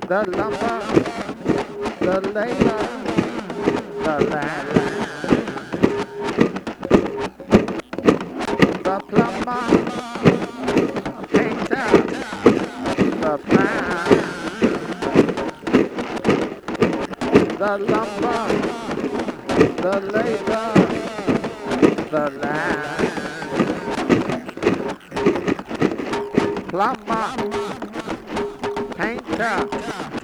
the lumber, the labor, the land, the plumber, painter, the plan, the lumber, the labor, the land, plumber, painter,